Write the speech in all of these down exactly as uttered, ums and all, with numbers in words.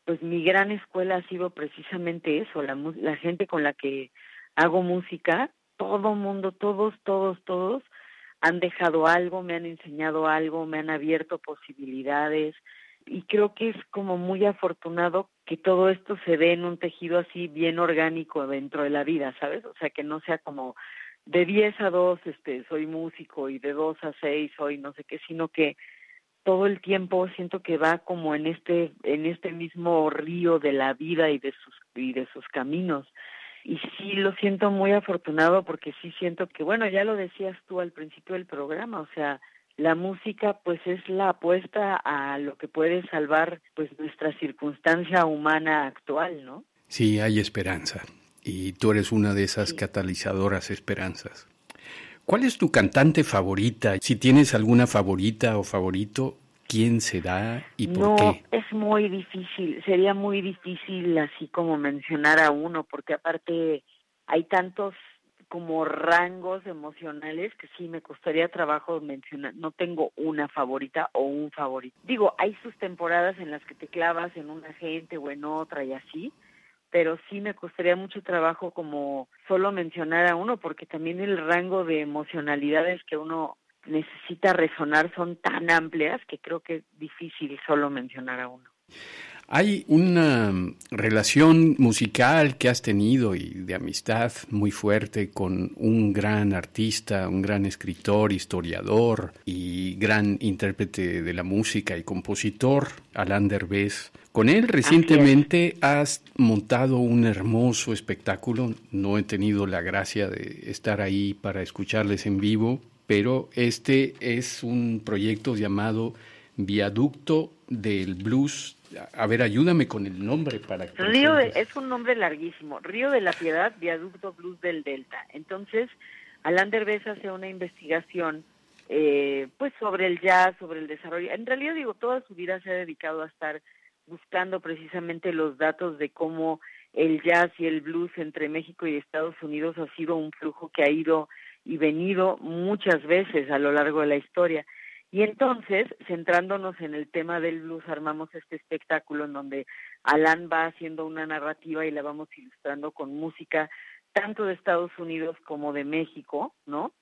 pues mi gran escuela ha sido precisamente eso, la, la gente con la que hago música, todo mundo, todos, todos, todos han dejado algo, me han enseñado algo, me han abierto posibilidades, y creo que es como muy afortunado que todo esto se dé en un tejido así bien orgánico dentro de la vida, ¿sabes? O sea, que no sea como de diez a dos este, soy músico y de dos a seis soy no sé qué, sino que todo el tiempo siento que va como en este en este mismo río de la vida y de sus y de sus caminos. Y sí lo siento muy afortunado porque sí siento que, bueno, ya lo decías tú al principio del programa, o sea, la música pues es la apuesta a lo que puede salvar pues nuestra circunstancia humana actual, ¿no? Sí, hay esperanza y tú eres una de esas Sí. catalizadoras esperanzas. ¿Cuál es tu cantante favorita? Si tienes alguna favorita o favorito, ¿quién será y por no, qué? es muy difícil, sería muy difícil así como mencionar a uno, porque aparte hay tantos como rangos emocionales que sí me costaría trabajo mencionar. No tengo una favorita o un favorito. Digo, hay sus temporadas en las que te clavas en una gente o en otra y así, pero sí me costaría mucho trabajo como solo mencionar a uno, porque también el rango de emocionalidades que uno necesita resonar son tan amplias que creo que es difícil solo mencionar a uno. Hay una relación musical que has tenido y de amistad muy fuerte con un gran artista, un gran escritor, historiador y gran intérprete de la música y compositor, Alain Derbez. Con él recientemente has montado un hermoso espectáculo. No he tenido la gracia de estar ahí para escucharles en vivo, pero este es un proyecto llamado Viaducto del Blues. A ver, ayúdame con el nombre para que Río de, es un nombre larguísimo. Río de la Piedad, Viaducto Blues del Delta. Entonces, Alain Derbez hace una investigación eh, pues sobre el jazz, sobre el desarrollo. En realidad, digo, toda su vida se ha dedicado a estar buscando precisamente los datos de cómo el jazz y el blues entre México y Estados Unidos ha sido un flujo que ha ido y venido muchas veces a lo largo de la historia. Y entonces, centrándonos en el tema del blues, armamos este espectáculo en donde Alain va haciendo una narrativa y la vamos ilustrando con música tanto de Estados Unidos como de México, ¿no?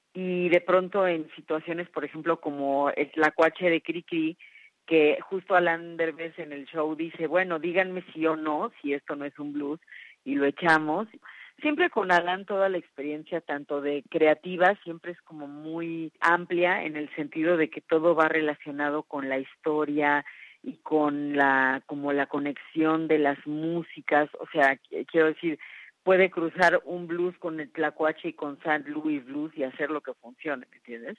Y de pronto en situaciones, por ejemplo, como el Tlacuache de Cricri, que justo Alain Derbez en el show dice, bueno, díganme sí o no, si esto no es un blues, y lo echamos. Siempre con Alain toda la experiencia, tanto de creativa, siempre es como muy amplia en el sentido de que todo va relacionado con la historia y con la como la conexión de las músicas. O sea, quiero decir, puede cruzar un blues con el Tlacuache y con Saint Louis Blues y hacer lo que funcione, ¿me entiendes?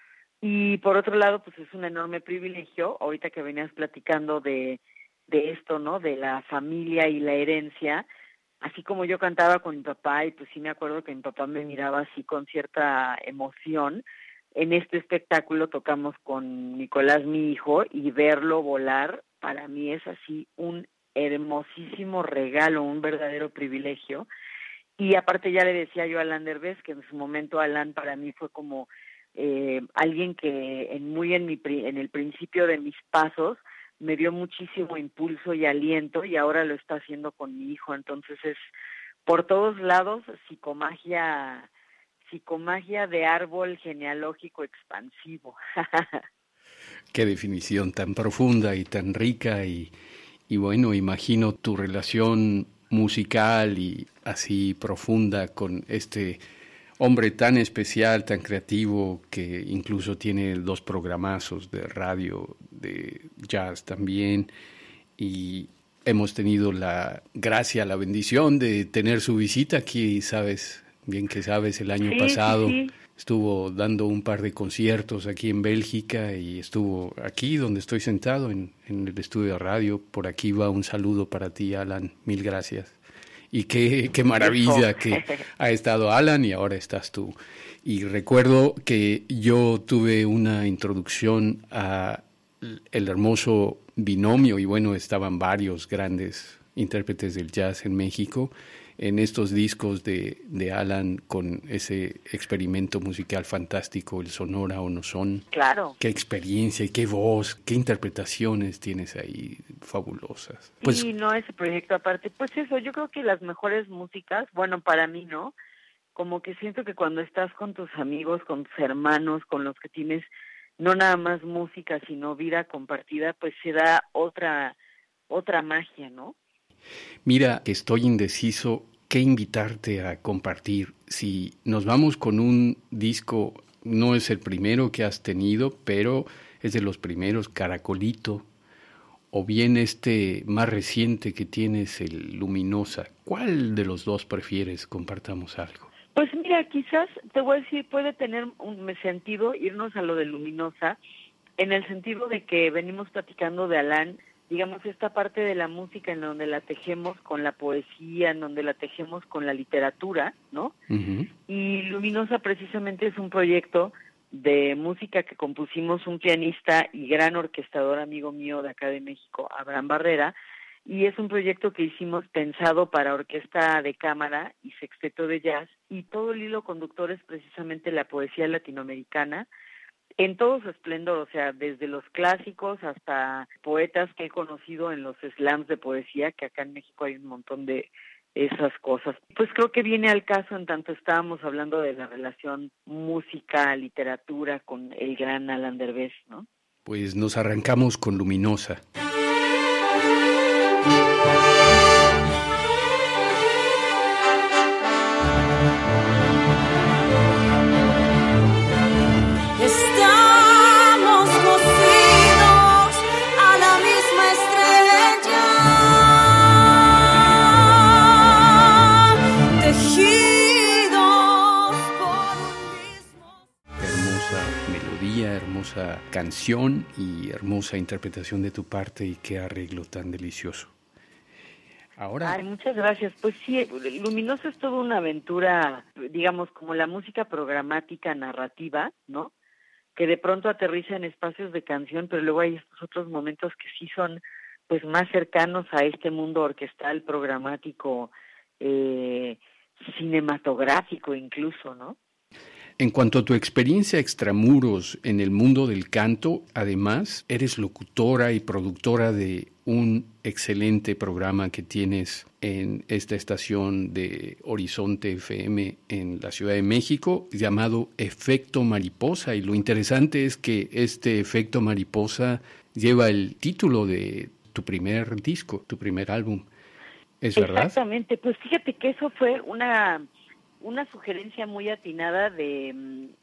Y por otro lado, pues es un enorme privilegio, ahorita que venías platicando de, de esto, ¿no? De la familia y la herencia. Así como yo cantaba con mi papá, y pues sí me acuerdo que mi papá me miraba así con cierta emoción, en este espectáculo tocamos con Nicolás, mi hijo, y verlo volar, para mí es así un hermosísimo regalo, un verdadero privilegio. Y aparte ya le decía yo a Alain Derbez, que en su momento Alain para mí fue como eh, alguien que en muy en, mi, en el principio de mis pasos, me dio muchísimo impulso y aliento y ahora lo está haciendo con mi hijo. Entonces es por todos lados psicomagia, psicomagia de árbol genealógico expansivo. Qué definición tan profunda y tan rica y, y bueno, imagino tu relación musical y así profunda con este hombre tan especial, tan creativo, que incluso tiene dos programazos de radio, de jazz también, y hemos tenido la gracia, la bendición de tener su visita aquí, sabes, bien que sabes, el año sí, pasado sí, sí. estuvo dando un par de conciertos aquí en Bélgica y estuvo aquí donde estoy sentado en, en el estudio de radio. Por aquí va un saludo para ti, Alan, mil gracias. Y qué, qué maravilla Eso. que ha estado Alan y ahora estás tú. Y recuerdo que yo tuve una introducción a el hermoso binomio, y bueno, estaban varios grandes intérpretes del jazz en México, en estos discos de, de Alan con ese experimento musical fantástico, el Sonora o No Son. Claro. Qué experiencia y qué voz, qué interpretaciones tienes ahí fabulosas. Pues, sí, no, ese proyecto aparte, pues eso, yo creo que las mejores músicas, bueno, para mí, ¿no? Como que siento que cuando estás con tus amigos, con tus hermanos, con los que tienes no nada más música, sino vida compartida, pues se da otra, otra magia, ¿no? Mira, estoy indeciso qué invitarte a compartir. Si nos vamos con un disco, no es el primero que has tenido, pero es de los primeros, Caracolito, o bien este más reciente que tienes, el Luminosa. ¿Cuál de los dos prefieres? Compartamos algo. Pues mira, quizás, te voy a decir, puede tener un sentido irnos a lo de Luminosa, en el sentido de que venimos platicando de Alan, digamos, esta parte de la música en donde la tejemos con la poesía, en donde la tejemos con la literatura, ¿no? Uh-huh. Y Luminosa precisamente es un proyecto de música que compusimos un pianista y gran orquestador amigo mío de acá de México, Abraham Barrera, y es un proyecto que hicimos pensado para orquesta de cámara y sexteto de jazz, y todo el hilo conductor es precisamente la poesía latinoamericana, en todo su esplendor, o sea, desde los clásicos hasta poetas que he conocido en los slams de poesía, que acá en México hay un montón de esas cosas. Pues creo que viene al caso en tanto estábamos hablando de la relación música-literatura con el gran Alan Derbez, ¿no? Pues nos arrancamos con Luminosa. Hermosa canción y hermosa interpretación de tu parte, y qué arreglo tan delicioso. Ahora... Ay, muchas gracias. Pues sí, Luminosa es toda una aventura, digamos, como la música programática narrativa, ¿no? Que de pronto aterriza en espacios de canción, pero luego hay estos otros momentos que sí son pues más cercanos a este mundo orquestal, programático, eh, cinematográfico incluso, ¿no? En cuanto a tu experiencia extramuros en el mundo del canto, además, eres locutora y productora de un excelente programa que tienes en esta estación de Horizonte F M en la Ciudad de México, llamado Efecto Mariposa. Y lo interesante es que este Efecto Mariposa lleva el título de tu primer disco, tu primer álbum. ¿Es verdad? Exactamente. Pues fíjate que eso fue una... una sugerencia muy atinada de,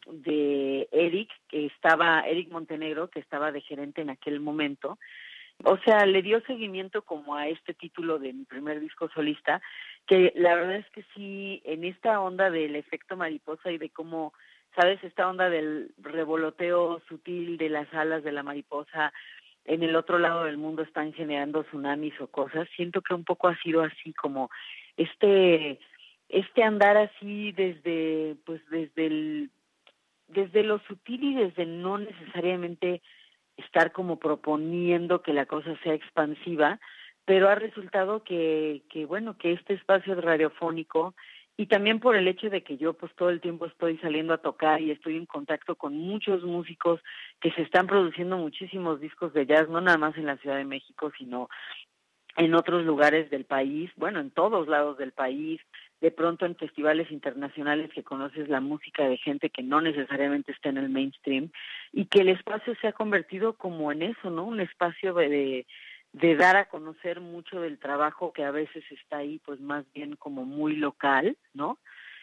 de Eric, que estaba, Eric Montenegro, que estaba de gerente en aquel momento. O sea, le dio seguimiento como a este título de mi primer disco solista, que la verdad es que sí, en esta onda del efecto mariposa y de cómo, ¿sabes? Esta onda del revoloteo sutil de las alas de la mariposa, en el otro lado del mundo están generando tsunamis o cosas. Siento que un poco ha sido así como este... este andar así desde pues desde el desde lo sutil y desde no necesariamente estar como proponiendo que la cosa sea expansiva, pero ha resultado que que bueno, que este espacio radiofónico, y también por el hecho de que yo pues todo el tiempo estoy saliendo a tocar y estoy en contacto con muchos músicos que se están produciendo muchísimos discos de jazz, no nada más en la Ciudad de México, sino en otros lugares del país, bueno, en todos lados del país, de pronto en festivales internacionales que conoces la música de gente que no necesariamente está en el mainstream, y que el espacio se ha convertido como en eso, ¿no? Un espacio de, de dar a conocer mucho del trabajo que a veces está ahí, pues más bien como muy local, ¿no?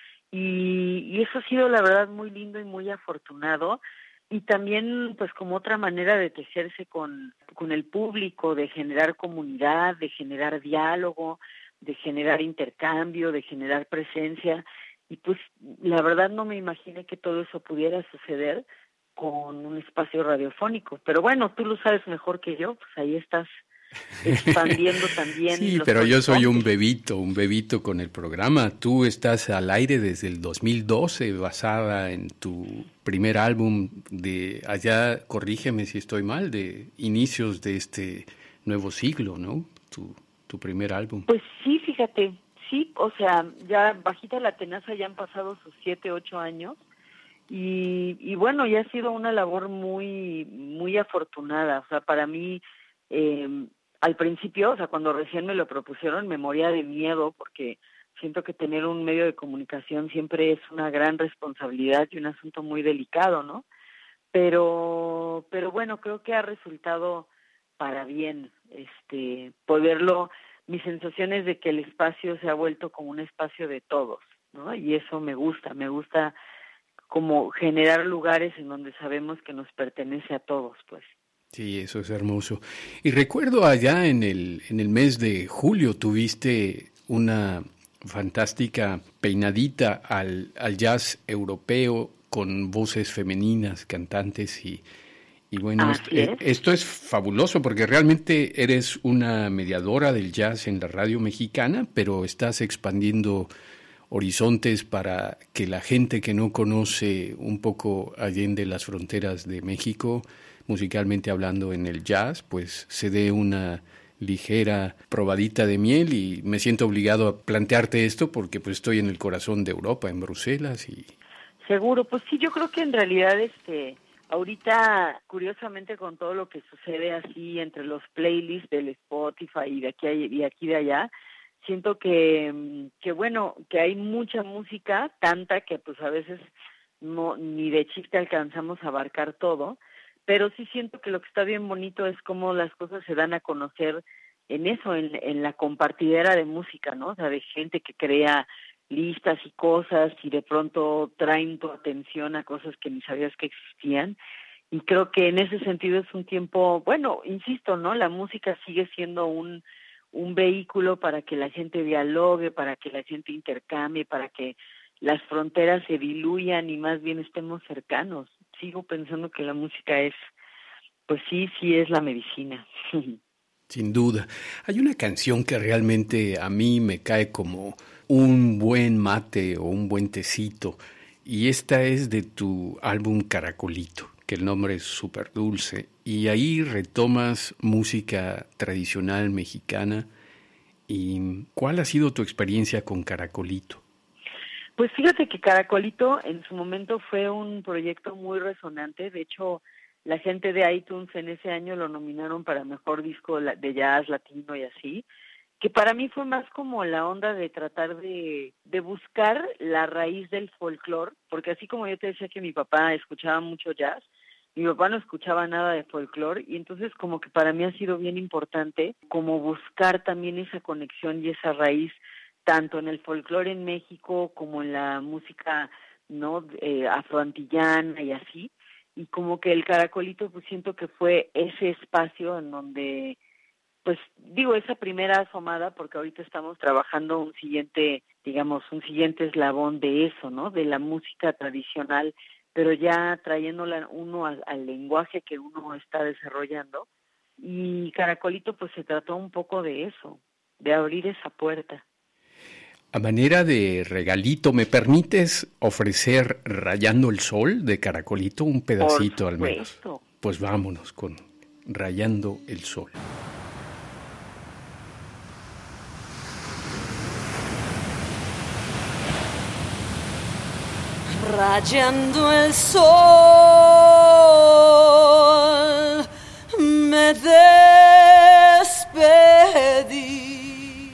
Y, y eso ha sido la verdad muy lindo y muy afortunado. Y también pues como otra manera de tejerse con, con el público, de generar comunidad, de generar diálogo, de generar intercambio, de generar presencia. Y pues la verdad no me imaginé que todo eso pudiera suceder con un espacio radiofónico. Pero bueno, tú lo sabes mejor que yo, pues ahí estás expandiendo también. Sí, los pero yo soy un horizontes. bebito, un bebito con el programa. Tú estás al aire desde el dos mil doce, basada en tu primer álbum de allá, corrígeme si estoy mal, de inicios de este nuevo siglo, ¿no? Tu, tu primer álbum. Pues sí, fíjate, sí, o sea, ya bajita la tenaza ya han pasado sus siete, ocho años y, y bueno, ya ha sido una labor muy, muy afortunada. O sea, para mí, eh, al principio, o sea, cuando recién me lo propusieron, me moría de miedo porque siento que tener un medio de comunicación siempre es una gran responsabilidad y un asunto muy delicado, ¿no? Pero, pero bueno, creo que ha resultado para bien, este, poderlo. Mi sensación es de que el espacio se ha vuelto como un espacio de todos, ¿no? Y eso me gusta, me gusta como generar lugares en donde sabemos que nos pertenece a todos, pues. Sí, eso es hermoso. Y recuerdo allá en el, en el mes de julio tuviste una fantástica peinadita al, al jazz europeo con voces femeninas, cantantes y, y bueno, est- Así eh, es. esto es fabuloso porque realmente eres una mediadora del jazz en la radio mexicana, pero estás expandiendo horizontes para que la gente que no conoce un poco allende las fronteras de México, musicalmente hablando en el jazz, pues se dé una ligera probadita de miel y me siento obligado a plantearte esto porque pues estoy en el corazón de Europa, en Bruselas y Seguro, pues sí, yo creo que en realidad, este, ahorita, curiosamente, con todo lo que sucede así entre los playlists del Spotify y de aquí a- y aquí de allá, siento que, mm, que bueno, que hay mucha música, tanta que pues a veces no ni de chiste alcanzamos a abarcar todo, pero sí siento que lo que está bien bonito es cómo las cosas se dan a conocer en eso, en, en la compartidera de música, ¿no? O sea, de gente que crea listas y cosas y de pronto traen tu atención a cosas que ni sabías que existían. Y creo que en ese sentido es un tiempo, bueno, insisto, ¿no? La música sigue siendo un, un vehículo para que la gente dialogue, para que la gente intercambie, para que las fronteras se diluyan y más bien estemos cercanos. Sigo pensando que la música es, pues sí, sí es la medicina. sin duda. Hay una canción que realmente a mí me cae como un buen mate o un buen tecito, y esta es de tu álbum Caracolito, que el nombre es súper dulce, y ahí retomas música tradicional mexicana. ¿Y cuál ha sido tu experiencia con Caracolito? Pues fíjate que Caracolito en su momento fue un proyecto muy resonante. De hecho, la gente de iTunes en ese año lo nominaron para mejor disco la- de jazz latino y así, que para mí fue más como la onda de tratar de, de buscar la raíz del folclore, porque así como yo te decía que mi papá escuchaba mucho jazz, mi papá no escuchaba nada de folclore, y entonces como que para mí ha sido bien importante como buscar también esa conexión y esa raíz tanto en el folclore en México como en la música, no eh, afroantillana y así, y como que el Caracolito pues siento que fue ese espacio en donde, pues digo, esa primera asomada, porque ahorita estamos trabajando un siguiente, digamos, un siguiente eslabón de eso, ¿no? De la música tradicional, pero ya trayéndola uno al, al lenguaje que uno está desarrollando. Y Caracolito pues se trató un poco de eso, de abrir esa puerta. A manera de regalito, ¿me permites ofrecer Rayando el Sol de Caracolito? Un Por pedacito al menos. supuesto. Pues vámonos con Rayando el Sol. Rayando el sol, me despedí.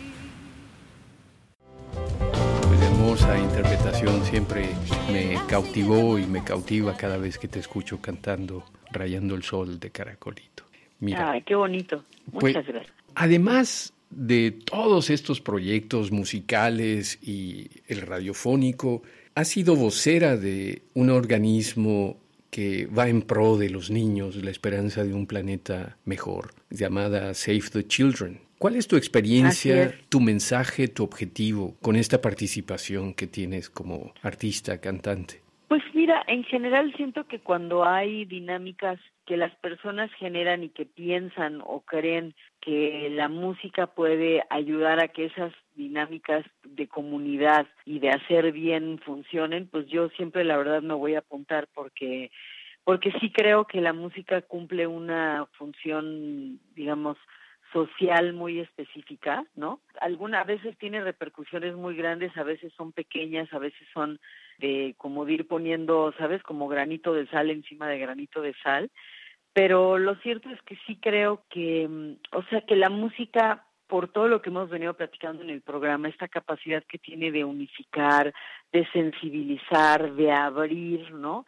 Pues hermosa interpretación, siempre me cautivó y me cautiva cada vez que te escucho cantando Rayando el Sol de Caracolito. Mira, Ay, qué bonito. pues Muchas gracias. además de todos estos proyectos musicales y el radiofónico, has sido vocera de un organismo que va en pro de los niños, la esperanza de un planeta mejor, llamada Save the Children. ¿Cuál es tu Así experiencia, es. tu mensaje, tu objetivo con esta participación que tienes como artista, cantante? Pues mira, en general siento que cuando hay dinámicas que las personas generan y que piensan o creen que la música puede ayudar a que esas dinámicas de comunidad y de hacer bien funcionen, pues yo siempre la verdad me voy a apuntar porque porque sí creo que la música cumple una función, digamos, social muy específica, ¿no? Algunas veces tiene repercusiones muy grandes, a veces son pequeñas, a veces son de como de ir poniendo, ¿sabes? Como granito de sal encima de granito de sal. Pero lo cierto es que sí creo que, o sea, que la música, por todo lo que hemos venido platicando en el programa, esta capacidad que tiene de unificar, de sensibilizar, de abrir, ¿no?